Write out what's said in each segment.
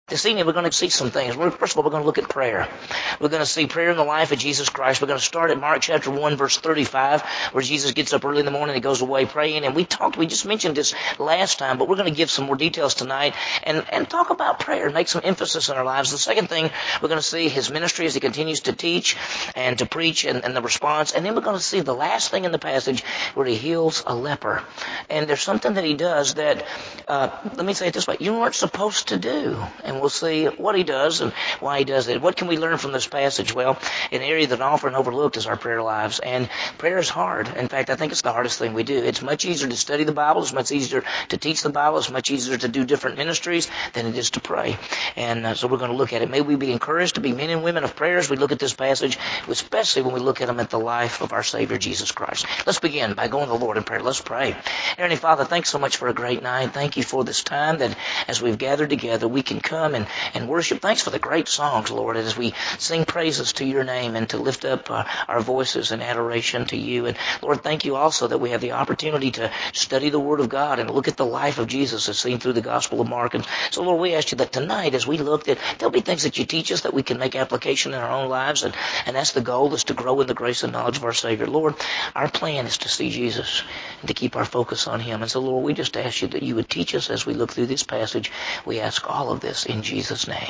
This evening we're going to see some things. First of all, we're going to look at prayer. We're going to see prayer in the life of Jesus Christ. We're going to start at Mark chapter 1, verse 35, where Jesus gets up early in the morning and he goes away praying. And we just mentioned this last time, but we're going to give some more details tonight and talk about prayer, make some emphasis in our lives. The second thing, we're going to see his ministry as he continues to teach and to preach and the response. And then we're going to see the last thing in the passage where he heals a leper. And there's something that he does that, let me say it this way, you weren't supposed to do. And we'll see what he does and why he does it. What can we learn from this passage? Well, an area that often overlooked is our prayer lives. And prayer is hard. In fact, I think it's the hardest thing we do. It's much easier to study the Bible. It's much easier to teach the Bible. It's much easier to do different ministries than it is to pray. And so we're going to look at it. May we be encouraged to be men and women of prayer as we look at this passage, especially when we look at them at the life of our Savior, Jesus Christ. Let's begin by going to the Lord in prayer. Let's pray. Heavenly Father, thanks so much for a great night. Thank you for this time that as we've gathered together, we can come and worship. Thanks for the great songs, Lord, as we sing praises to your name and to lift up our voices in adoration to you. And Lord, thank you also that we have the opportunity to study the Word of God and look at the life of Jesus as seen through the Gospel of Mark. And so, Lord, we ask you that tonight as we look, that there'll be things that you teach us that we can make application in our own lives. And that's the goal, is to grow in the grace and knowledge of our Savior. Lord, our plan is to see Jesus and to keep our focus on him. And so, Lord, we just ask you that you would teach us as we look through this passage. We ask all of this in Jesus' name.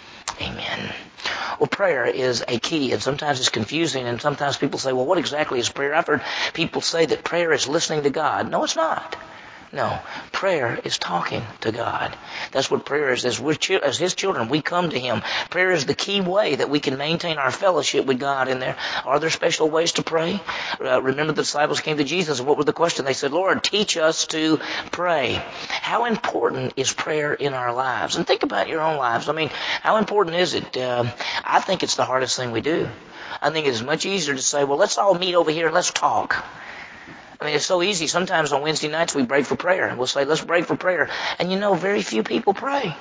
Amen. Well, prayer is a key, and sometimes it's confusing, and sometimes people say, well, what exactly is prayer? I've heard people say that prayer is listening to God. No, it's not. No, prayer is talking to God. That's what prayer is. As his children, we come to him. Prayer is the key way that we can maintain our fellowship with God in there. Are there special ways to pray? Remember the disciples came to Jesus, and what was the question? They said, Lord, teach us to pray. How important is prayer in our lives? And think about your own lives. I mean, how important is it? I think it's the hardest thing we do. I think it's much easier to say, well, let's all meet over here and let's talk. I mean, it's so easy. Sometimes on Wednesday nights we break for prayer. And we'll say, let's break for prayer. And you know, very few people pray.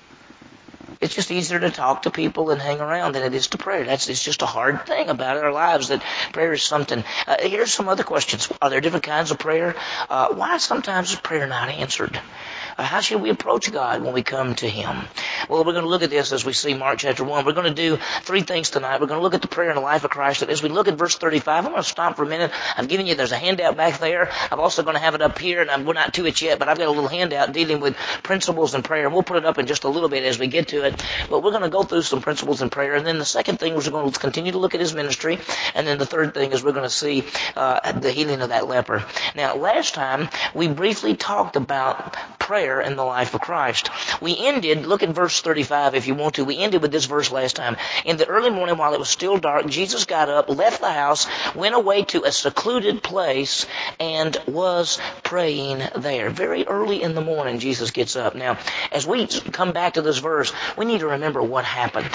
It's just easier to talk to people and hang around than it is to pray. It's just a hard thing about our lives, that prayer is something. Here's some other questions. Are there different kinds of prayer? Why sometimes is prayer not answered? How should we approach God when we come to him? Well, we're going to look at this as we see Mark chapter 1. We're going to do three things tonight. We're going to look at the prayer in the life of Christ. As we look at verse 35, I'm going to stop for a minute. I've given you, there's a handout back there. I'm also going to have it up here, and we're not to it yet, but I've got a little handout dealing with principles in prayer. And we'll put it up in just a little bit as we get to it. But we're going to go through some principles in prayer. And then the second thing is we're going to continue to look at his ministry. And then the third thing is we're going to see the healing of that leper. Now, last time we briefly talked about prayer in the life of Christ. We ended, look at verse 35 if you want to. We ended with this verse last time. In the early morning while it was still dark, Jesus got up, left the house, went away to a secluded place, and was praying there. Very early in the morning, Jesus gets up. Now, as we come back to this verse, we need to remember what happened.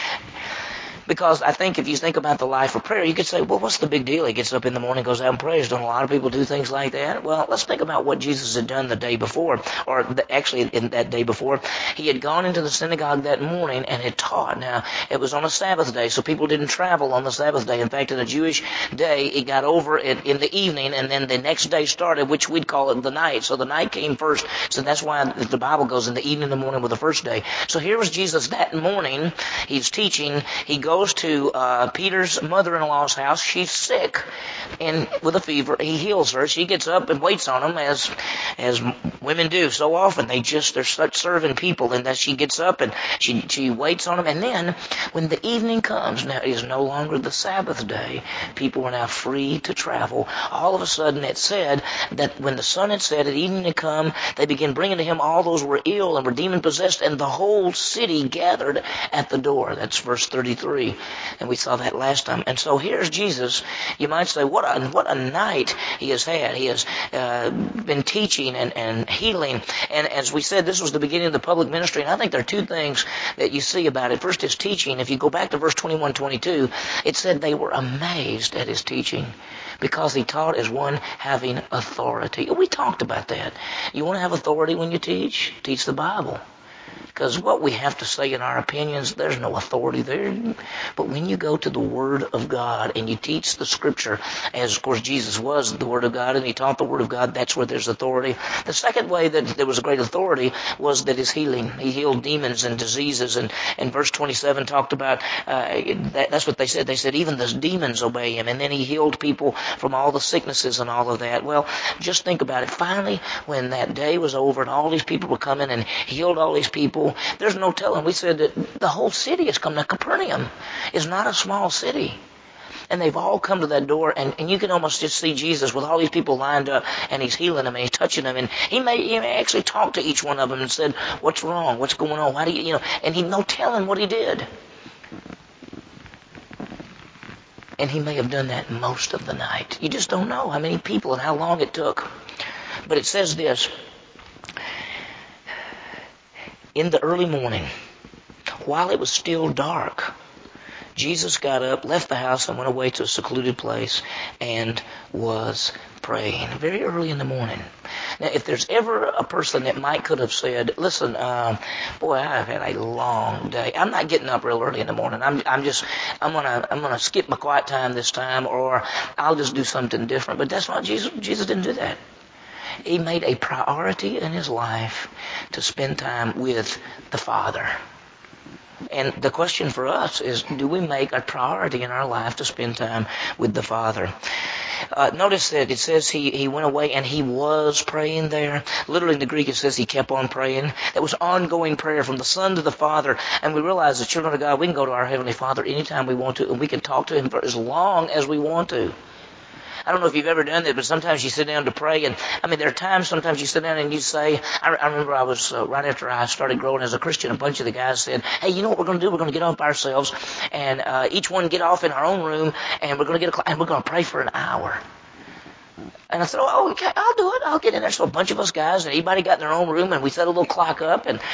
Because I think if you think about the life of prayer, you could say, well, what's the big deal? He gets up in the morning, goes out and prays. Don't a lot of people do things like that? Well, let's think about what Jesus had done the day before, or actually in that day before. He had gone into the synagogue that morning and had taught. Now, it was on a Sabbath day, so people didn't travel on the Sabbath day. In fact, in a Jewish day, it got over in the evening, and then the next day started, which we'd call it the night. So the night came first. So that's why the Bible goes in the evening and the morning with the first day. So here was Jesus that morning. He's teaching. He goes to Peter's mother-in-law's house. She's sick and with a fever. He heals her. She gets up and waits on him, as women do so often. They're such serving people, and that she gets up and she waits on him. And then when the evening comes, now it is no longer the Sabbath day. People were now free to travel. All of a sudden it said that when the sun had set and evening had come, they began bringing to him all those who were ill and were demon-possessed, and the whole city gathered at the door. That's verse 33. And we saw that last time. And so here's Jesus. You might say, what a night he has had. He has been teaching and healing. And as we said, this was the beginning of the public ministry. And I think there are two things that you see about it. First, his teaching. If you go back to verse 21, 22, it said they were amazed at his teaching, because he taught as one having authority. We talked about that. You want to have authority when you teach? Teach the Bible. Because what we have to say in our opinions, there's no authority there. But when you go to the Word of God and you teach the Scripture, as of course Jesus was the Word of God and he taught the Word of God, that's where there's authority. The second way that there was a great authority was that his healing. He healed demons and diseases. And verse 27 talked about, that's what they said. They said even the demons obey him. And then he healed people from all the sicknesses and all of that. Well, just think about it. Finally, when that day was over and all these people were coming and healed all these people, there's no telling. We said that the whole city has come. Now, Capernaum is not a small city. And they've all come to that door, and you can almost just see Jesus with all these people lined up, and he's healing them, and he's touching them, and he may actually talk to each one of them and said, what's wrong? What's going on? Why do you and he no telling what he did. And he may have done that most of the night. You just don't know how many people and how long it took. But it says this, in the early morning, while it was still dark, Jesus got up, left the house, and went away to a secluded place and was praying. Very early in the morning. Now, if there's ever a person that could have said, listen, boy, I've had a long day. I'm not getting up real early in the morning. I'm gonna skip my quiet time this time, or I'll just do something different. But that's not Jesus. Jesus didn't do that. He made a priority in his life to spend time with the Father. And the question for us is, do we make a priority in our life to spend time with the Father? Notice that it says he went away and he was praying there. Literally in the Greek it says he kept on praying. That was ongoing prayer from the Son to the Father. And we realize the children of God, we can go to our Heavenly Father anytime we want to, and we can talk to him for as long as we want to. I don't know if you've ever done that, but sometimes you sit down to pray, and there are times sometimes you sit down and you say, I remember I was, right after I started growing as a Christian, a bunch of the guys said, hey, you know what we're going to do? We're going to get up ourselves, and each one get off in our own room, and we're going to pray for an hour. And I said, oh, okay, I'll do it. I'll get in there. So a bunch of us guys, and everybody got in their own room, and we set a little clock up, and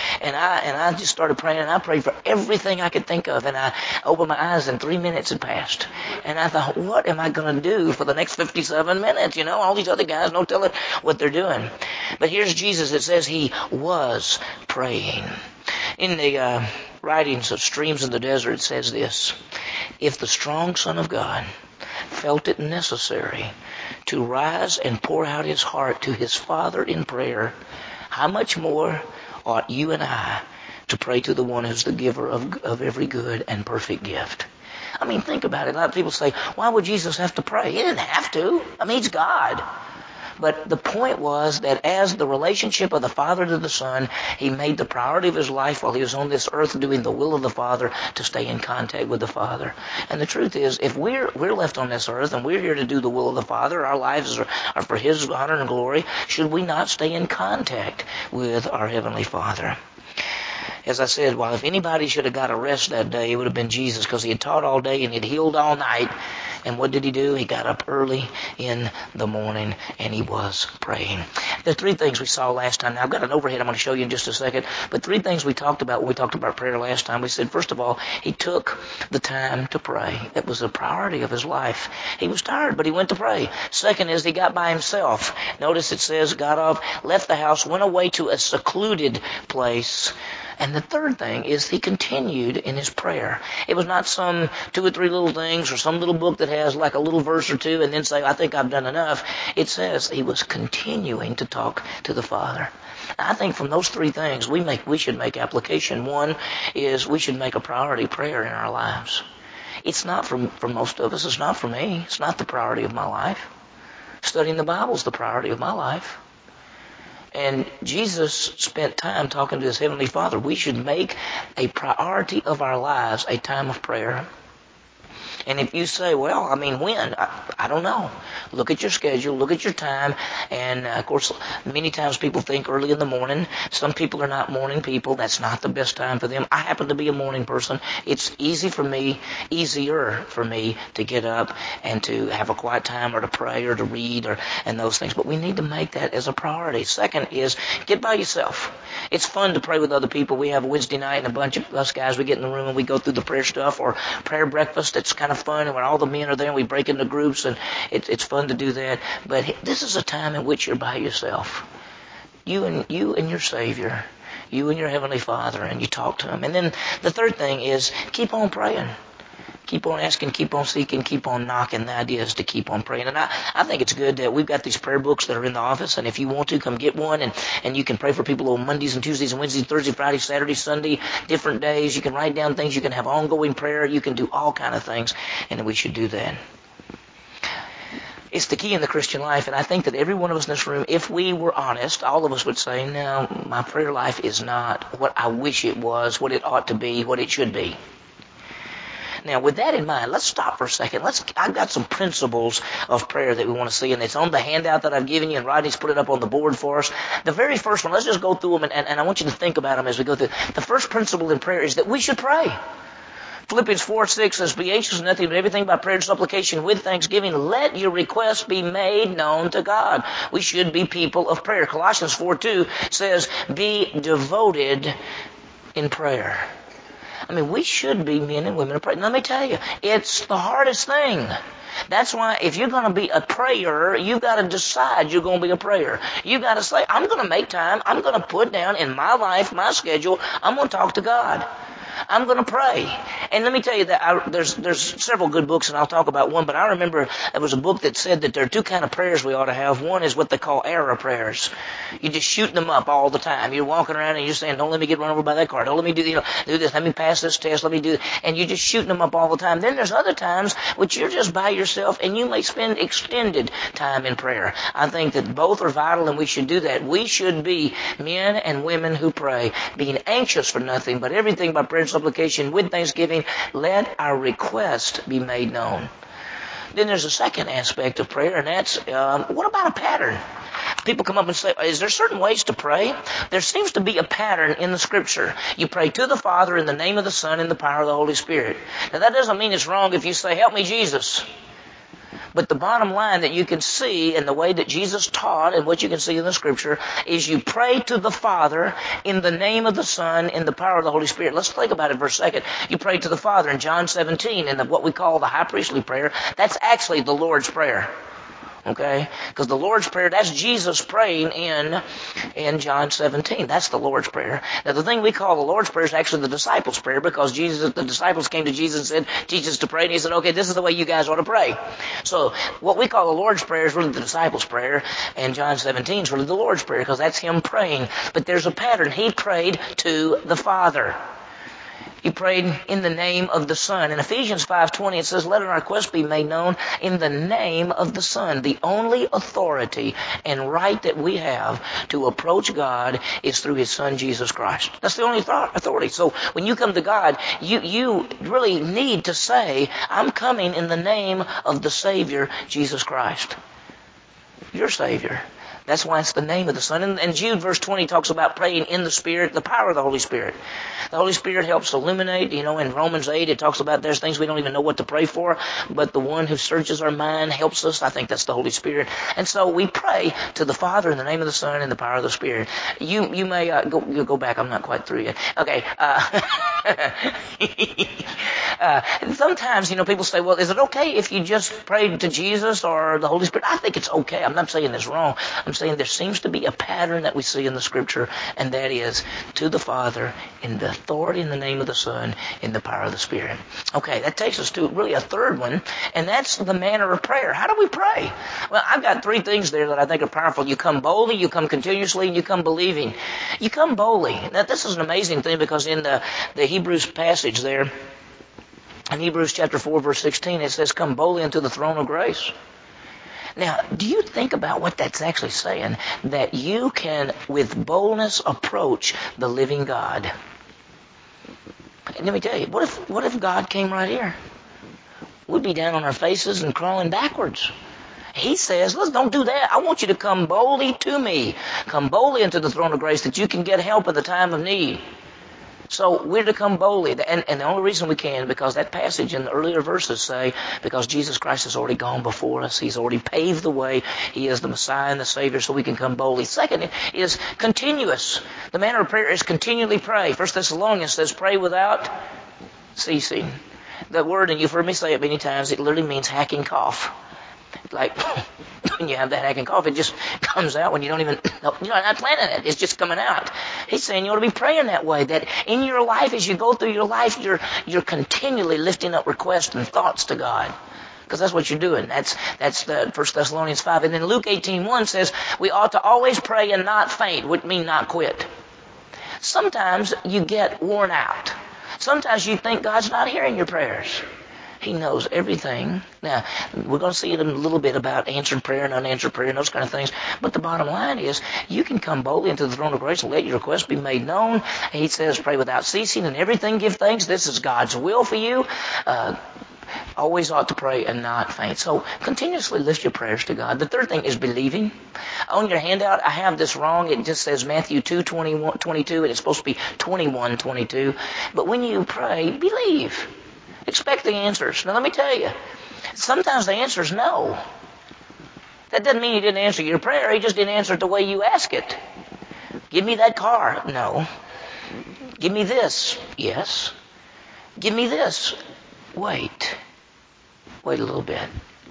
I just started praying, and I prayed for everything I could think of, and I opened my eyes, and 3 minutes had passed. And I thought, what am I going to do for the next 57 minutes? All these other guys, no telling what they're doing. But here's Jesus. It says he was praying. In the writings of Streams in the Desert, it says this, if the strong Son of God felt it necessary to rise and pour out his heart to his Father in prayer, how much more ought you and I to pray to the one who's the giver of every good and perfect gift? Think about it. A lot of people say, why would Jesus have to pray? He didn't have to. He's God. But the point was that as the relationship of the Father to the Son, he made the priority of his life while he was on this earth doing the will of the Father to stay in contact with the Father. And the truth is, if we're left on this earth and we're here to do the will of the Father, our lives are for his honor and glory, should we not stay in contact with our Heavenly Father? As I said, well, if anybody should have got a rest that day, it would have been Jesus, because he had taught all day and he'd healed all night. And what did he do? He got up early in the morning and he was praying. There are three things we saw last time. Now, I've got an overhead I'm going to show you in just a second. But three things we talked about when we talked about prayer last time. We said, first of all, he took the time to pray. It was a priority of his life. He was tired, but he went to pray. Second is he got by himself. Notice it says, got up, left the house, went away to a secluded place. And the third thing is he continued in his prayer. It was not some 2 or 3 little things or some little book that has like a little verse or two and then say, I think I've done enough. It says he was continuing to talk to the Father. I think from those three things we should make application. One is we should make a priority prayer in our lives. It's not for most of us. It's not for me. It's not the priority of my life. Studying the Bible is the priority of my life. And Jesus spent time talking to his Heavenly Father. We should make a priority of our lives a time of prayer. And if you say, well, when? I don't know. Look at your schedule. Look at your time. And, of course, many times people think early in the morning. Some people are not morning people. That's not the best time for them. I happen to be a morning person. It's easier for me to get up and to have a quiet time or to pray or to read and those things. But we need to make that as a priority. Second is get by yourself. It's fun to pray with other people. We have a Wednesday night and a bunch of us guys, we get in the room and we go through the prayer stuff or prayer breakfast. It's kind of fun, and when all the men are there and we break into groups, and it's fun to do that. But this is a time in which you're by yourself. You and your Savior. You and your Heavenly Father, and you talk to Him. And then the third thing is keep on praying. Keep on asking, keep on seeking, keep on knocking. The idea is to keep on praying. And I think it's good that we've got these prayer books that are in the office, and if you want to, come get one, and you can pray for people on Mondays and Tuesdays and Wednesdays, Thursday, Friday, Saturday, Sunday, different days. You can write down things. You can have ongoing prayer. You can do all kind of things, and we should do that. It's the key in the Christian life, and I think that every one of us in this room, if we were honest, all of us would say, no, my prayer life is not what I wish it was, what it ought to be, what it should be. Now, with that in mind, let's stop for a second. I've got some principles of prayer that we want to see, and it's on the handout that I've given you, and Rodney's put it up on the board for us. The very first one, let's just go through them, and I want you to think about them as we go through. The first principle in prayer is that we should pray. Philippians 4:6 says, be anxious for nothing, but everything by prayer and supplication with thanksgiving. Let your requests be made known to God. We should be people of prayer. Colossians 4:2 says, be devoted in prayer. I mean, we should be men and women of prayer. Let me tell you, it's the hardest thing. That's why if you're going to be a prayer, you've got to decide you're going to be a prayer. You've got to say, I'm going to make time. I'm going to put down in my life, my schedule, I'm going to talk to God. I'm going to pray. And let me tell you that there's several good books, and I'll talk about one, but I remember there was a book that said that there are two kind of prayers we ought to have. One is what they call arrow prayers. You just shoot them up all the time. You're walking around and you're saying, don't let me get run over by that car. Don't let me do this. Let me pass this test. Let me do it. And you're just shooting them up all the time. Then there's other times which you're just by yourself and you may spend extended time in prayer. I think that both are vital and we should do that. We should be men and women who pray, being anxious for nothing, but everything by prayer and supplication with thanksgiving, let our request be made known. Then there's a second aspect of prayer, and that's, what about a pattern? People come up and say, is there certain ways to pray? There seems to be a pattern in the Scripture. You pray to the Father in the name of the Son in the power of the Holy Spirit. Now that doesn't mean it's wrong if you say, help me Jesus. But the bottom line that you can see in the way that Jesus taught and what you can see in the Scripture is you pray to the Father in the name of the Son in the power of the Holy Spirit. Let's think about it for a second. You pray to the Father in John 17 in what we call the high priestly prayer. That's actually the Lord's Prayer. Okay? Because the Lord's Prayer, that's Jesus praying in John 17. That's the Lord's Prayer. Now, the thing we call the Lord's Prayer is actually the disciples' prayer because the disciples came to Jesus and said, teach us to pray. And he said, okay, this is the way you guys ought to pray. So what we call the Lord's Prayer is really the disciples' prayer. And John 17 is really the Lord's Prayer because that's him praying. But there's a pattern. He prayed to the Father. He prayed in the name of the Son. In Ephesians 5:20 it says, let our request be made known in the name of the Son. The only authority and right that we have to approach God is through His Son, Jesus Christ. That's the only authority. So when you come to God, you really need to say, I'm coming in the name of the Savior, Jesus Christ. Your Savior. That's why it's the name of the Son. And Jude verse 20 talks about praying in the Spirit, the power of the Holy Spirit. The Holy Spirit helps illuminate. In Romans 8 it talks about there's things we don't even know what to pray for, but the one who searches our mind helps us. I think that's the Holy Spirit. And so we pray to the Father in the name of the Son and the power of the Spirit. You may go back. I'm not quite through yet. Okay. Sometimes, people say, well, is it okay if you just pray to Jesus or the Holy Spirit? I think it's okay. I'm not saying it's wrong. I'm saying there seems to be a pattern that we see in the Scripture, and that is to the Father in the authority in the name of the Son in the power of the Spirit. Okay, that takes us to really a third one, and that's the manner of prayer. How do we pray? Well, I've got three things there that I think are powerful. You come boldly, you come continuously, and you come believing. You come boldly. Now, this is an amazing thing because in the Hebrews passage there, in Hebrews chapter 4, verse 16, it says, come boldly unto the throne of grace. Now, do you think about what that's actually saying? That you can, with boldness, approach the living God. And let me tell you, what if God came right here? We'd be down on our faces and crawling backwards. He says, listen, don't do that. I want you to come boldly to me. Come boldly into the throne of grace that you can get help in the time of need. So we're to come boldly. And the only reason we can, because that passage in the earlier verses say, because Jesus Christ has already gone before us. He's already paved the way. He is the Messiah and the Savior, so we can come boldly. Second is continuous. The manner of prayer is continually pray. 1 Thessalonians says, pray without ceasing. That word, and you've heard me say it many times, it literally means hacking cough. Like, when you have that hacking cough. It just comes out when you don't even, you're not planning it. It's just coming out. He's saying you ought to be praying that way, that in your life, as you go through your life, you're continually lifting up requests and thoughts to God. Because that's what you're doing. That's the 1 Thessalonians 5. And then Luke 18:1 says, we ought to always pray and not faint, which means not quit. Sometimes you get worn out. Sometimes you think God's not hearing your prayers. He knows everything. Now, we're going to see in a little bit about answered prayer and unanswered prayer and those kind of things. But the bottom line is, you can come boldly into the throne of grace and let your requests be made known. He says, pray without ceasing, and everything give thanks. This is God's will for you. Always ought to pray and not faint. So continuously lift your prayers to God. The third thing is believing. On your handout, I have this wrong. It just says Matthew 2:21-22, and it's supposed to be 21:22. But when you pray, believe. Expect the answers. Now let me tell you, sometimes the answer is no. That doesn't mean he didn't answer your prayer. He just didn't answer it the way you ask it. Give me that car. No. Give me this. Yes. Give me this. Wait a little bit.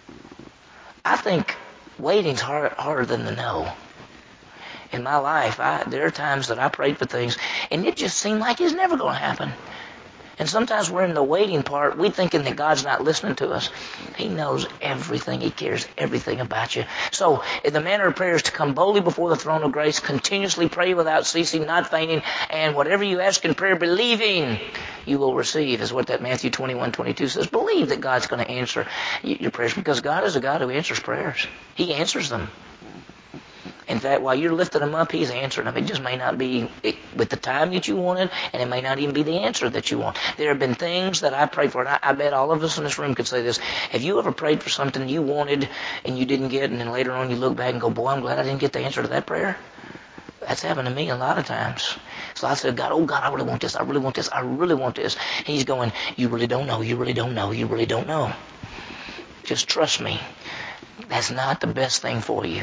I think waiting's harder than the no. In my life, there are times that I prayed for things, and it just seemed like it's never going to happen. And sometimes we're in the waiting part, we thinking that God's not listening to us. He knows everything. He cares everything about you. So, in the manner of prayer is to come boldly before the throne of grace, continuously pray without ceasing, not fainting, and whatever you ask in prayer, believing you will receive, is what that Matthew 21:22 says. Believe that God's going to answer your prayers, because God is a God who answers prayers. He answers them. In fact, while you're lifting them up, He's answering them. It just may not be with the time that you wanted, and it may not even be the answer that you want. There have been things that I prayed for, and I bet all of us in this room could say this. Have you ever prayed for something you wanted and you didn't get, and then later on you look back and go, boy, I'm glad I didn't get the answer to that prayer? That's happened to me a lot of times. So I said, God, I really want this. I really want this. I really want this. He's going, you really don't know. You really don't know. You really don't know. Just trust me. That's not the best thing for you.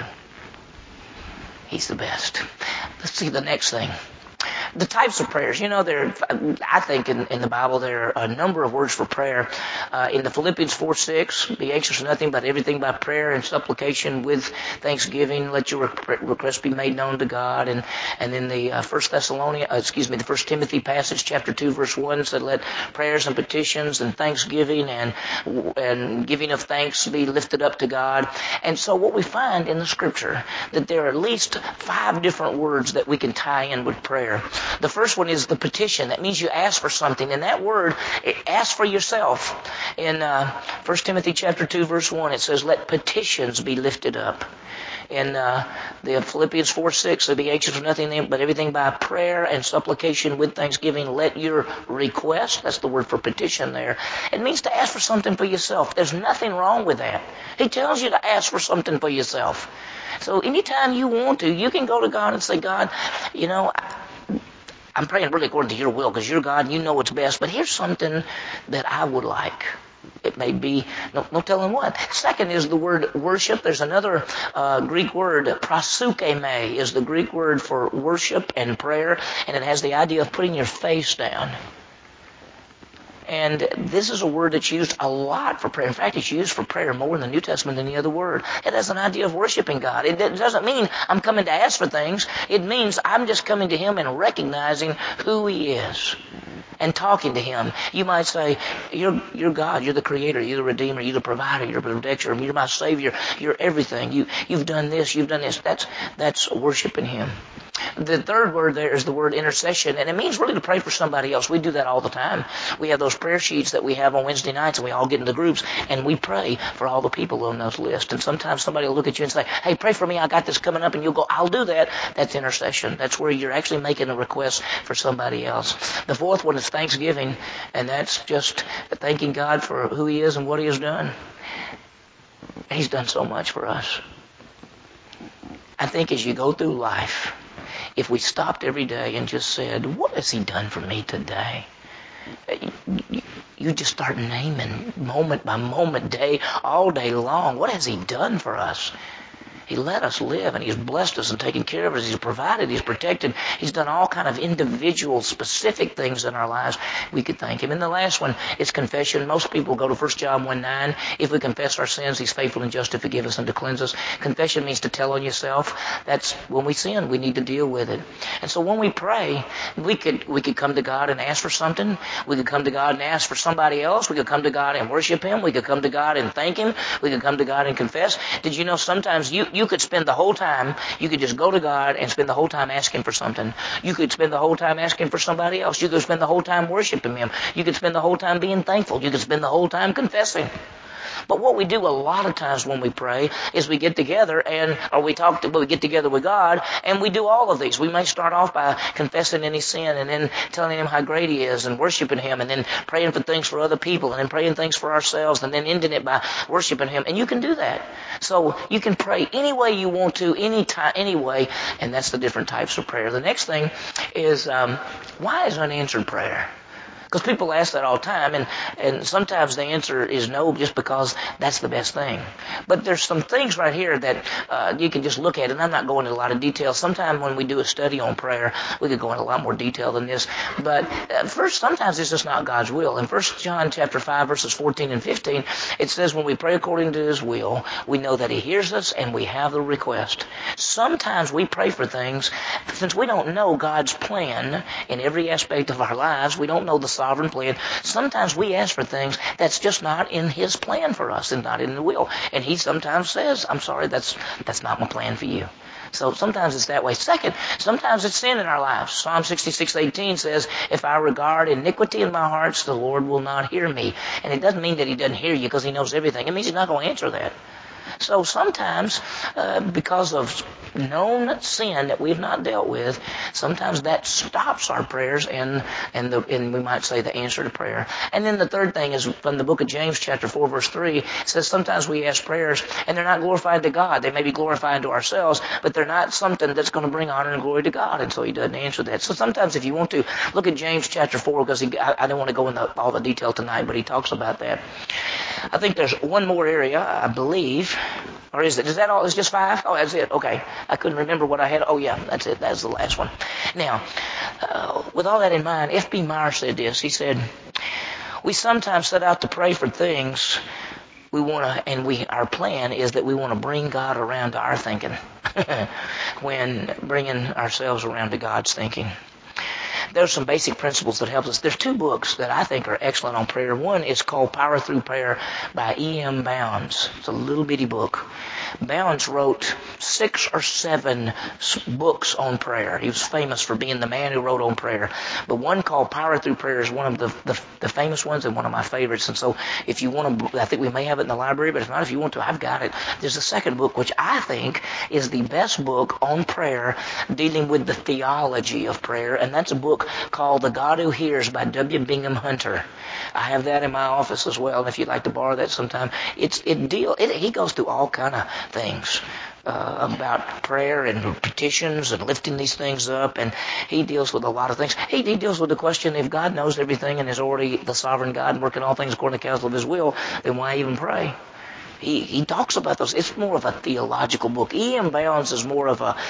He's the best. Let's see the next thing. The types of prayers. I think in the Bible there are a number of words for prayer. In the Philippians 4:6, be anxious for nothing but everything by prayer and supplication with thanksgiving. Let your requests be made known to God. And then the the 1 Timothy passage, chapter 2, verse 1 said, let prayers and petitions and thanksgiving and giving of thanks be lifted up to God. And so what we find in the Scripture, that there are at least 5 different words that we can tie in with prayer. The first one is the petition. That means you ask for something. And that word, ask for yourself. In 1 Timothy chapter 2, verse 1, it says, let petitions be lifted up. In the Philippians 4:6, so be anxious for nothing but everything by prayer and supplication with thanksgiving. Let your request, that's the word for petition there, it means to ask for something for yourself. There's nothing wrong with that. He tells you to ask for something for yourself. So anytime you want to, you can go to God and say, God, I'm praying really according to your will, because you're God and you know what's best, but here's something that I would like. It may be, no telling what. Second is the word worship. There's another Greek word, prosukeme, is the Greek word for worship and prayer, and it has the idea of putting your face down. And this is a word that's used a lot for prayer. In fact, it's used for prayer more in the New Testament than any other word. It has an idea of worshiping God. It doesn't mean I'm coming to ask for things. It means I'm just coming to Him and recognizing who He is and talking to Him. You might say, you're God, you're the Creator, you're the Redeemer, you're the Provider, you're the Protector, you're my Savior, you're everything. You've done this, you've done this. That's worshiping Him. The third word there is the word intercession, and it means really to pray for somebody else. We do that all the time. We have those prayer sheets that we have on Wednesday nights, and we all get into groups, and we pray for all the people on those lists. And sometimes somebody will look at you and say, hey, pray for me, I got this coming up, and you'll go, I'll do that. That's intercession. That's where you're actually making a request for somebody else. The fourth one is thanksgiving, and that's just thanking God for who He is and what He has done. He's done so much for us. I think as you go through life, if we stopped every day and just said, what has He done for me today? You just start naming moment by moment, all day long. What has He done for us? He let us live, and He's blessed us and taken care of us. He's provided. He's protected. He's done all kind of individual, specific things in our lives. We could thank Him. And the last one is confession. Most people go to 1 John 1:9. If we confess our sins, He's faithful and just to forgive us and to cleanse us. Confession means to tell on yourself. That's when we sin. We need to deal with it. And so when we pray, we could come to God and ask for something. We could come to God and ask for somebody else. We could come to God and worship Him. We could come to God and thank Him. We could come to God and confess. Did you know sometimes you could spend the whole time, you could just go to God and spend the whole time asking for something. You could spend the whole time asking for somebody else. You could spend the whole time worshiping Him. You could spend the whole time being thankful. You could spend the whole time confessing. But what we do a lot of times when we pray is we get together we get together with God and we do all of these. We may start off by confessing any sin and then telling Him how great He is and worshiping Him and then praying for things for other people and then praying things for ourselves and then ending it by worshiping Him. And you can do that. So you can pray any way you want to, anytime, anyway, and that's the different types of prayer. The next thing is, why is unanswered prayer? Because people ask that all the time, and sometimes the answer is no, just because that's the best thing. But there's some things right here that you can just look at, and I'm not going into a lot of detail. Sometime when we do a study on prayer, we could go into a lot more detail than this. But first, sometimes it's just not God's will. In 1 John chapter 5, verses 14 and 15, it says, when we pray according to His will, we know that He hears us and we have the request. Sometimes we pray for things, since we don't know God's plan in every aspect of our lives, we don't know the sovereign plan. Sometimes we ask for things that's just not in His plan for us and not in the will. And He sometimes says, I'm sorry, that's not my plan for you. So sometimes it's that way. Second, sometimes it's sin in our lives. Psalm 66:18 says, if I regard iniquity in my hearts, the Lord will not hear me. And it doesn't mean that He doesn't hear you because He knows everything. It means He's not going to answer that. So sometimes, because of known sin that we've not dealt with, sometimes that stops our prayers and we might say the answer to prayer. And then the third thing is from the book of James chapter 4 verse 3, it says sometimes we ask prayers and they're not glorified to God. They may be glorified to ourselves, but they're not something that's going to bring honor and glory to God, and so He doesn't answer that. So sometimes if you want to, look at James chapter 4, because I don't want to go into all the detail tonight, but he talks about that. I think there's one more area, I believe. Or is it? Is that all? It's just 5? Oh, that's it. Okay. I couldn't remember what I had. Oh, yeah, that's it. That's the last one. Now, with all that in mind, F.B. Meyer said this. He said, we sometimes set out to pray for things we want to, and our plan is that we want to bring God around to our thinking when bringing ourselves around to God's thinking. There's some basic principles that help us. There's 2 books that I think are excellent on prayer. One is called Power Through Prayer by E.M. Bounds. It's a little bitty book. Bounds wrote 6 or 7 books on prayer. He was famous for being the man who wrote on prayer. But one called Power Through Prayer is one of the famous ones and one of my favorites. And so if you want to, I think we may have it in the library, but if not, if you want to, I've got it. There's a second book, which I think is the best book on prayer, dealing with the theology of prayer, and that's a book called The God Who Hears by W. Bingham Hunter. I have that in my office as well, and if you'd like to borrow that sometime. He goes through all kind of things about prayer and petitions and lifting these things up, and he deals with a lot of things. He deals with the question, if God knows everything and is already the sovereign God and working all things according to the counsel of His will, then why even pray? He talks about those. It's more of a theological book. E.M. Bounds is more of a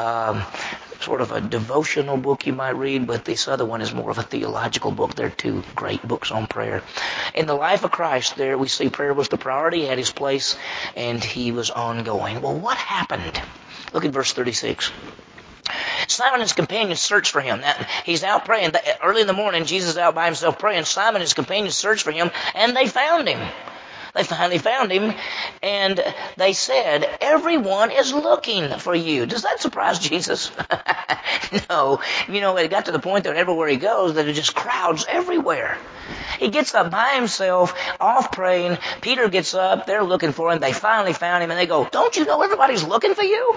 sort of a devotional book you might read, but this other one is more of a theological book. They're 2 great books on prayer. In the life of Christ, there we see prayer was the priority, He had His place, and He was ongoing. Well, what happened? Look at verse 36. Simon and his companions searched for Him. Now, He's out praying. Early in the morning, Jesus is out by Himself praying. Simon and his companions searched for Him, and they found Him. They finally found Him, and they said, everyone is looking for you. Does that surprise Jesus? No. It got to the point that everywhere He goes, that it just crowds everywhere. He gets up by Himself, off praying. Peter gets up. They're looking for Him. They finally found Him, and they go, don't you know everybody's looking for you?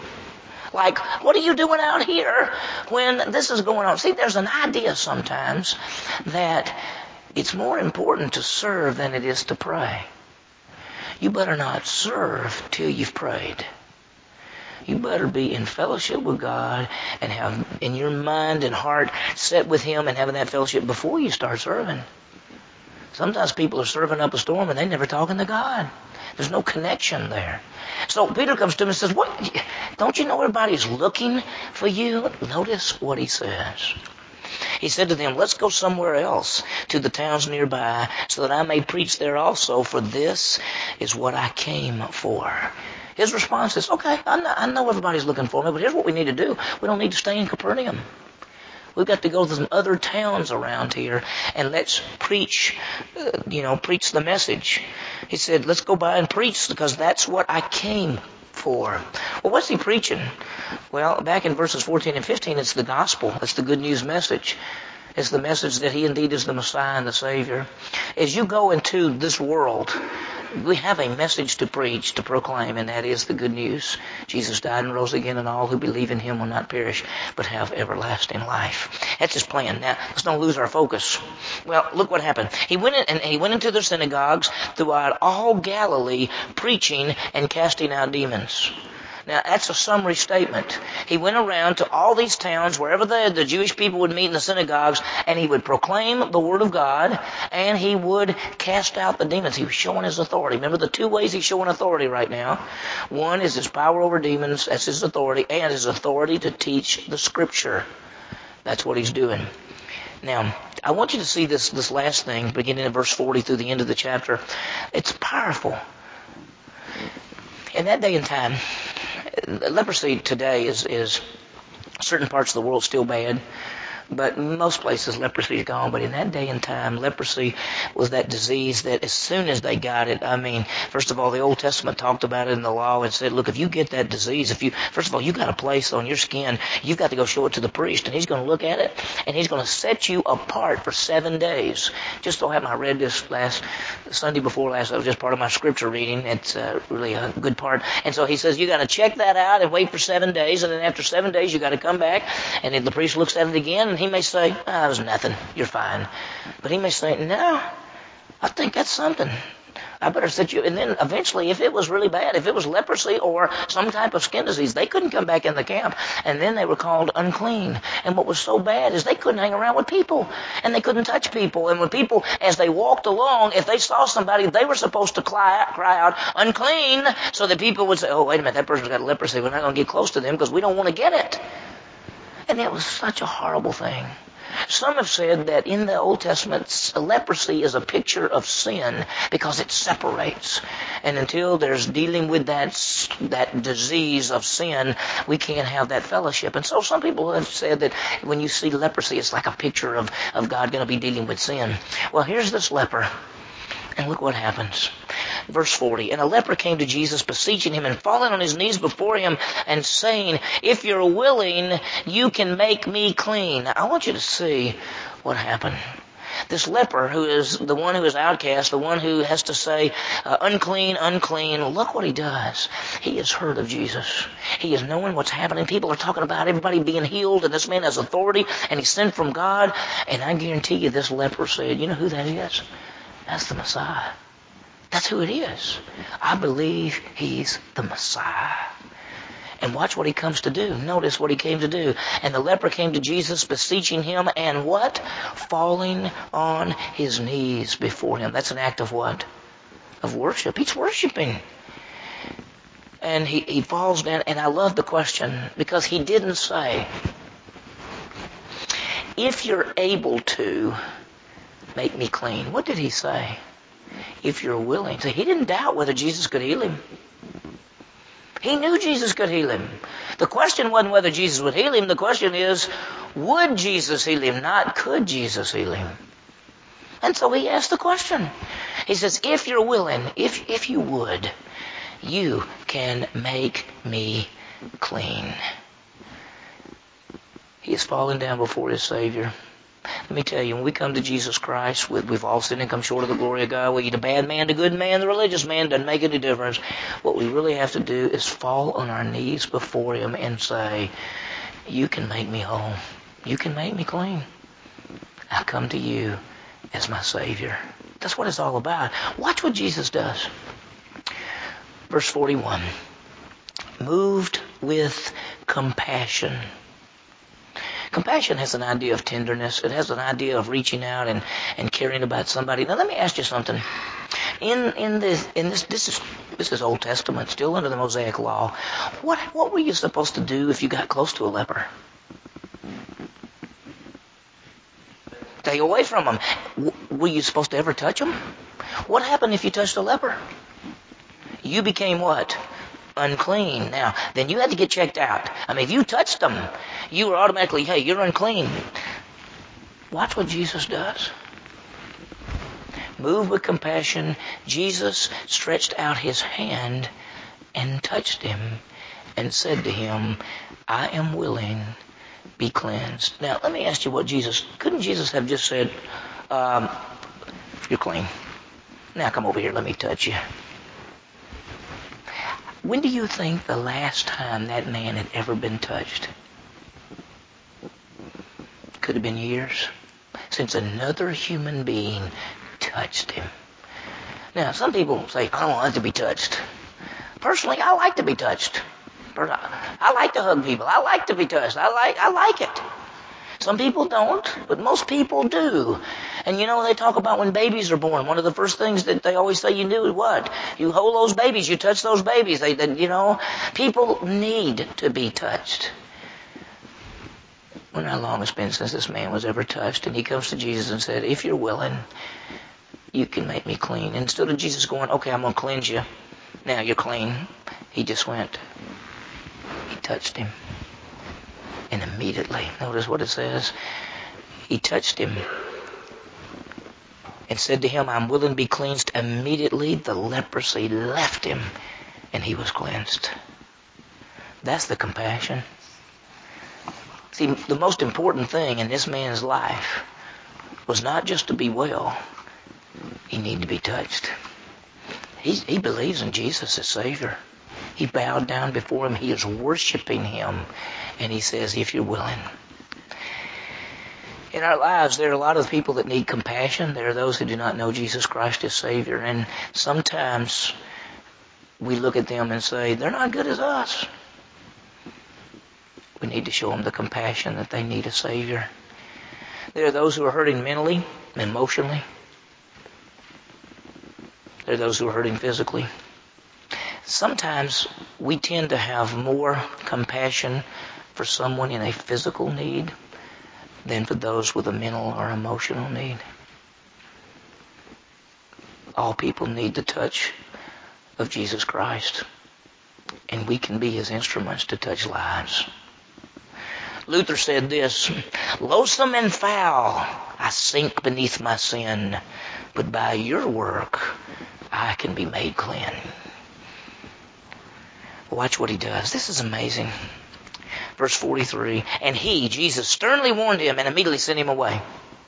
Like, what are you doing out here when this is going on? See, there's an idea sometimes that it's more important to serve than it is to pray. You better not serve till you've prayed. You better be in fellowship with God and have in your mind and heart set with Him and having that fellowship before you start serving. Sometimes people are serving up a storm and they never talking to God. There's no connection there. So Peter comes to him and says, "What? Don't you know everybody's looking for you?" Notice what he says. He said to them, "Let's go somewhere else, to the towns nearby, so that I may preach there also, for this is what I came for." His response is, "Okay, I know everybody's looking for me, but here's what we need to do. We don't need to stay in Capernaum. We've got to go to some other towns around here, and let's preach the message." He said, "Let's go by and preach, because that's what I came for." Well, what's he preaching? Well, back in verses 14 and 15, it's the gospel. It's the good news message. It's the message that he indeed is the Messiah and the Savior. As you go into this world, we have a message to preach, to proclaim, and that is the good news. Jesus died and rose again, and all who believe in him will not perish, but have everlasting life. That's his plan. Now, let's don't lose our focus. Well, look what happened. He went into their synagogues throughout all Galilee, preaching and casting out demons. Now, that's a summary statement. He went around to all these towns, wherever the Jewish people would meet in the synagogues, and he would proclaim the Word of God, and he would cast out the demons. He was showing his authority. Remember the two ways he's showing authority right now. One is his power over demons, that's his authority, and his authority to teach the Scripture. That's what he's doing. Now, I want you to see this last thing, beginning in verse 40 through the end of the chapter. It's powerful. In that day and time, leprosy today is certain parts of the world still bad, but most places leprosy is gone. But in that day and time, leprosy was that disease that as soon as they got it, first of all, the Old Testament talked about it in the law and said, look, if you get that disease, first of all, you got a place on your skin, you've got to go show it to the priest, and he's going to look at it, and he's going to set you apart for 7 days. Just so happened I read this last Sunday before last. That was just part of my scripture reading. It's really a good part. And so he says, you got to check that out and wait for 7 days, and then after 7 days, you got to come back, and then the priest looks at it again, and he may say, it was nothing, you're fine. But he may say, no, I think that's something. I better set you. And then eventually, if it was really bad, if it was leprosy or some type of skin disease, they couldn't come back in the camp. And then they were called unclean. And what was so bad is they couldn't hang around with people. And they couldn't touch people. And when people, as they walked along, if they saw somebody, they were supposed to cry out, unclean, so that people would say, oh, wait a minute, that person's got leprosy. We're not going to get close to them because we don't want to get it. And it was such a horrible thing. Some have said that in the Old Testament, leprosy is a picture of sin because it separates. And until there's dealing with that disease of sin, we can't have that fellowship. And so some people have said that when you see leprosy, it's like a picture of God going to be dealing with sin. Well, here's this leper. And look what happens. Verse 40, and a leper came to Jesus, beseeching him and falling on his knees before him and saying, if you're willing, you can make me clean. Now, I want you to see what happened. This leper, who is the one who is outcast, the one who has to say, unclean, unclean, look what he does. He has heard of Jesus. He is knowing what's happening. People are talking about everybody being healed, and this man has authority, and he's sent from God. And I guarantee you this leper said, you know who that is? That's the Messiah. That's who it is. I believe he's the Messiah. And watch what he comes to do. Notice what he came to do. And the leper came to Jesus, beseeching him, and what? Falling on his knees before him. That's an act of what? Of worship. He's worshiping. And he falls down, and I love the question, because he didn't say, if you're able to, make me clean. What did he say? If you're willing. So he didn't doubt whether Jesus could heal him. He knew Jesus could heal him. The question wasn't whether Jesus would heal him. The question is, would Jesus heal him? Not could Jesus heal him. And so he asked the question. He says, if you're willing, if you would, you can make me clean. He is falling down before his Savior. Let me tell you, when we come to Jesus Christ, we've all sinned and come short of the glory of God. We the bad man, the good man, the religious man, doesn't make any difference. What we really have to do is fall on our knees before him and say, you can make me whole. You can make me clean. I come to you as my Savior. That's what it's all about. Watch what Jesus does. Verse 41. Moved with compassion. Compassion has an idea of tenderness. It has an idea of reaching out and caring about somebody. Now let me ask you something. This is Old Testament, still under the Mosaic law. What were you supposed to do if you got close to a leper? Stay away from them. Were you supposed to ever touch them? What happened if you touched a leper? You became what? Unclean. Now, then you had to get checked out. I mean, if you touched them, you were automatically, hey, you're unclean. Watch what Jesus does. Moved with compassion, Jesus stretched out his hand and touched him and said to him, I am willing, be cleansed. Now, let me ask you couldn't Jesus have just said, you're clean. Now come over here, let me touch you. When do you think the last time that man had ever been touched? Could have been years. Since another human being touched him. Now, some people say, I don't want to be touched. Personally, I like to be touched. I like to hug people. I like to be touched. I like it. Some people don't, but most people do. And you know, they talk about when babies are born. One of the first things that they always say you do is what? You hold those babies. You touch those babies. People need to be touched. Wonder how long it's been since this man was ever touched. And he comes to Jesus and said, if you're willing, you can make me clean. And instead of Jesus going, okay, I'm going to cleanse you. Now you're clean. He just went. He touched him. And immediately, notice what it says. He touched him and said to him, I'm willing to be cleansed. Immediately the leprosy left him and he was cleansed. That's the compassion. See, the most important thing in this man's life was not just to be well. He needed to be touched. He believes in Jesus as Savior. He bowed down before him. He is worshiping him. And he says, if you're willing. In our lives, there are a lot of people that need compassion. There are those who do not know Jesus Christ as Savior. And sometimes we look at them and say, they're not good as us. We need to show them the compassion that they need a Savior. There are those who are hurting mentally, emotionally. There are those who are hurting physically. Sometimes we tend to have more compassion for someone in a physical need than for those with a mental or emotional need. All people need the touch of Jesus Christ, and we can be his instruments to touch lives. Luther said this, loathsome and foul, I sink beneath my sin, but by your work I can be made clean. Watch what he does. This is amazing. Verse 43, and he, Jesus, sternly warned him and immediately sent him away.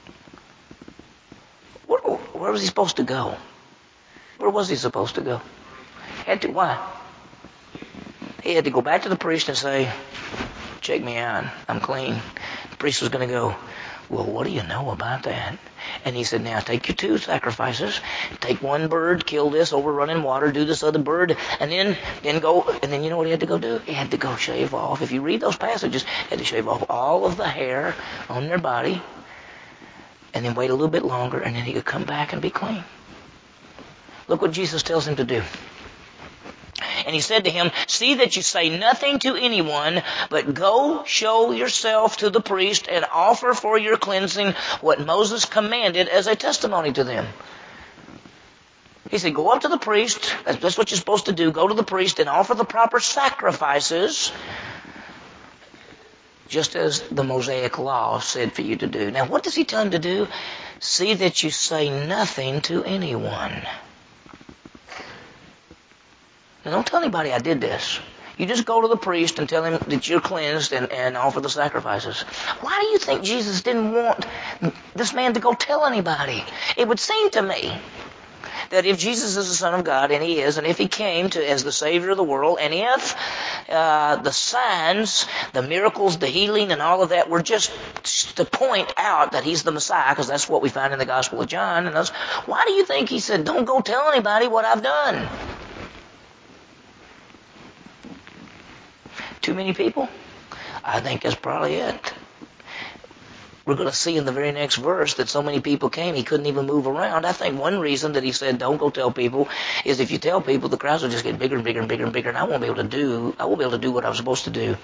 Where was he supposed to go? Where was he supposed to go? Why? He had to go back to the priest and say, check me out. I'm clean. The priest was going to go, well, what do you know about that? And he said, now take your 2 sacrifices, take one bird, kill this over running water, do this other bird, and then go, and then you know what he had to go do? He had to go shave off. If you read those passages, he had to shave off all of the hair on their body, and then wait a little bit longer, and then he could come back and be clean. Look what Jesus tells him to do. And he said to him, see that you say nothing to anyone, but go show yourself to the priest and offer for your cleansing what Moses commanded as a testimony to them. He said, go up to the priest. That's what you're supposed to do. Go to the priest and offer the proper sacrifices, just as the Mosaic law said for you to do. Now, what does he tell him to do? See that you say nothing to anyone. Now, don't tell anybody I did this. You just go to the priest and tell him that you're cleansed and offer the sacrifices. Why do you think Jesus didn't want this man to go tell anybody? It would seem to me that if Jesus is the Son of God, and he is, and if he came as the Savior of the world, and if the signs, the miracles, the healing, and all of that were just to point out that he's the Messiah, because that's what we find in the Gospel of John, and why do you think he said, don't go tell anybody what I've done? Too many people? I think that's probably it. we're going to see in the very next verse that so many people came, he couldn't even move around. I think one reason that he said, don't go tell people, is if you tell people, the crowds will just get bigger and bigger and bigger and bigger, and I won't be able to do what I was supposed to do.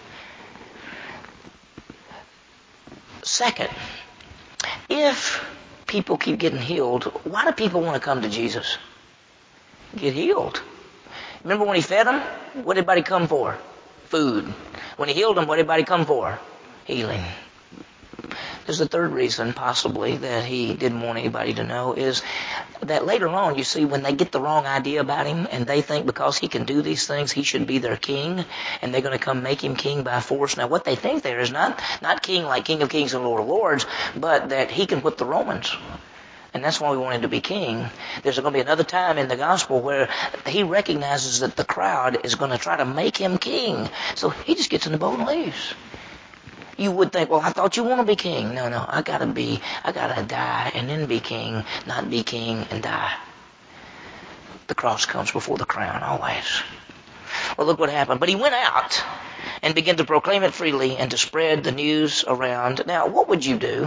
Second, if people keep getting healed, why do people want to come to Jesus? Get healed. Remember when he fed them? What did everybody come for? Food. When he healed them, what did everybody come for? Healing. There's a third reason, possibly, that he didn't want anybody to know, is that later on, you see, when they get the wrong idea about him and they think because he can do these things, he should be their king, and they're going to come make him king by force. Now, what they think there is not king like King of Kings and Lord of Lords, but that he can whip the Romans. And that's why we want him to be king. There's going to be another time in the gospel where he recognizes that the crowd is going to try to make him king. So he just gets in the boat and leaves. You would think, well, I thought you want to be king. No, I gotta die and then be king, not be king and die. The cross comes before the crown, always. Well, look what happened. But he went out and began to proclaim it freely and to spread the news around. Now, what would you do?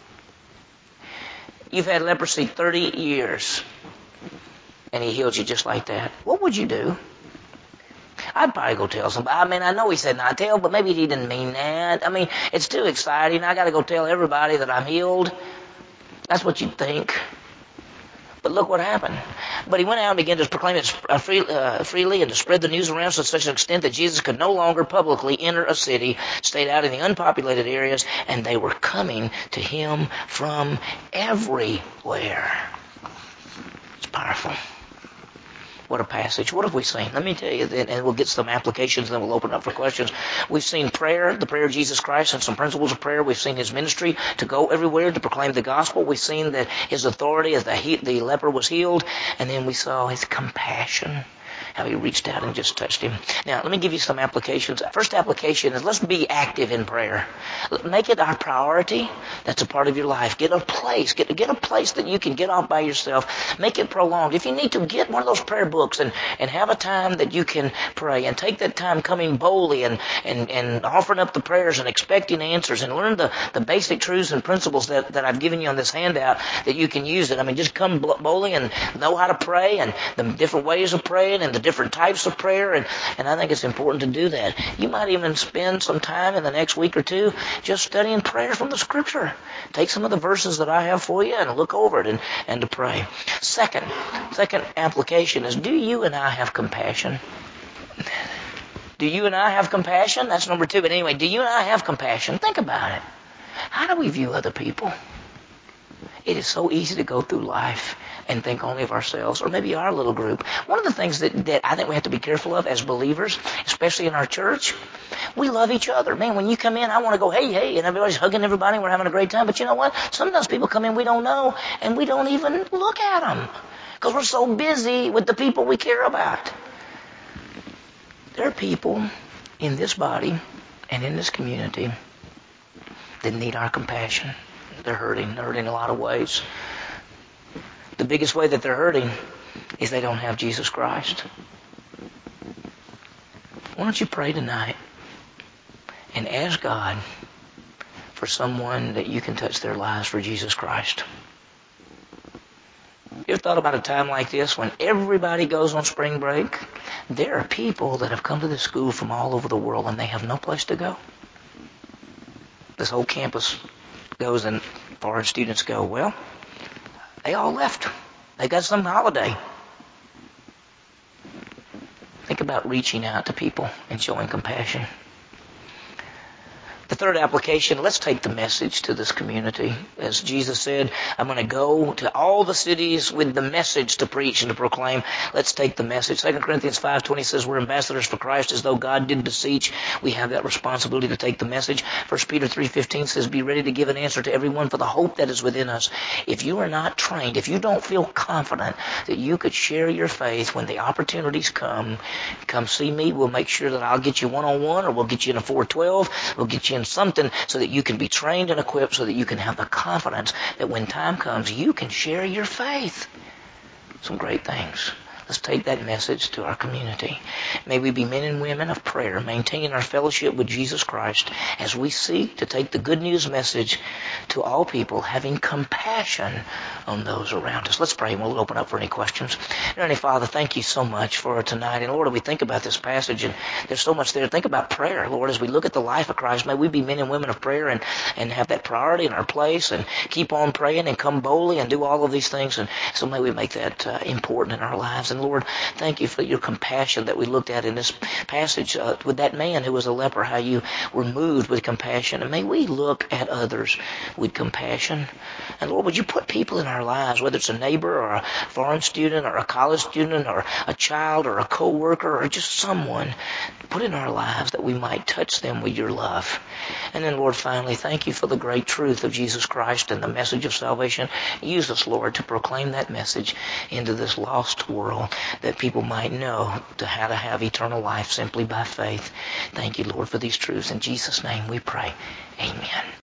You've had leprosy 30 years, and he healed you just like that. What would you do? I'd probably go tell somebody. I mean, I know he said not tell, but maybe he didn't mean that. I mean, it's too exciting. I got to go tell everybody that I'm healed. That's what you'd think. But look what happened. But he went out and began to proclaim it freely and to spread the news around to such an extent that Jesus could no longer publicly enter a city, stayed out in the unpopulated areas, and they were coming to him from everywhere. It's powerful. What a passage. What have we seen? Let me tell you, and we'll get some applications, and then we'll open up for questions. We've seen prayer, the prayer of Jesus Christ, and some principles of prayer. We've seen his ministry to go everywhere to proclaim the gospel. We've seen that his authority as the leper was healed, and then we saw his compassion, how he reached out and just touched him. Now, let me give you some applications. First application is let's be active in prayer. Make it our priority. That's a part of your life. Get a place. Get a place that you can get off by yourself. Make it prolonged. If you need to, get one of those prayer books and have a time that you can pray, and take that time coming boldly and offering up the prayers and expecting answers, and learn the basic truths and principles that I've given you on this handout that you can use it. I mean, just come boldly and know how to pray and the different ways of praying and the different types of prayer, and I think it's important to do that. You might even spend some time in the next week or two just studying prayer from the Scripture. Take some of the verses that I have for you and look over it and to pray. Second application is, do you and I have compassion? Do you and I have compassion? That's number 2. But anyway, do you and I have compassion? Think about it. How do we view other people? It is so easy to go through life and think only of ourselves, or maybe our little group. One of the things that I think we have to be careful of as believers, especially in our church, we love each other. Man, when you come in, I want to go, hey, and everybody's hugging everybody, and we're having a great time. But you know what? Sometimes people come in we don't know, and we don't even look at them because we're so busy with the people we care about. There are people in this body and in this community that need our compassion. They're hurting in a lot of ways. The biggest way that they're hurting is they don't have Jesus Christ. Why don't you pray tonight and ask God for someone that you can touch their lives for Jesus Christ? You ever thought about a time like this when everybody goes on spring break? There are people that have come to this school from all over the world and they have no place to go. This whole campus goes and foreign students go. Well, they all left. They got some holiday. Think about reaching out to people and showing compassion. The third application, let's take the message to this community. As Jesus said, I'm going to go to all the cities with the message to preach and to proclaim. Let's take the message. 2 Corinthians 5:20 says we're ambassadors for Christ as though God did beseech. We have that responsibility to take the message. 1 Peter 3:15 says be ready to give an answer to everyone for the hope that is within us. If you are not trained, if you don't feel confident that you could share your faith when the opportunities come see me. We'll make sure that I'll get you one-on-one, or we'll get you in a 412. We'll get you in something so that you can be trained and equipped so that you can have the confidence that when time comes, you can share your faith. Some great things. Let's take that message to our community. May we be men and women of prayer, maintaining our fellowship with Jesus Christ as we seek to take the good news message to all people, having compassion on those around us. Let's pray and we'll open up for any questions. Heavenly Father, thank you so much for tonight. And Lord, we think about this passage, and there's so much there. Think about prayer, Lord, as we look at the life of Christ. May we be men and women of prayer and have that priority in our place and keep on praying and come boldly and do all of these things. And so may we make that important in our lives. And Lord, thank you for your compassion that we looked at in this passage with that man who was a leper, how you were moved with compassion. And may we look at others with compassion. And Lord, would you put people in our lives, whether it's a neighbor or a foreign student or a college student or a child or a co-worker or just someone, put in our lives that we might touch them with your love. And then, Lord, finally, thank you for the great truth of Jesus Christ and the message of salvation. Use us, Lord, to proclaim that message into this lost world, that people might know how to have eternal life simply by faith. Thank you, Lord, for these truths. In Jesus' name we pray. Amen.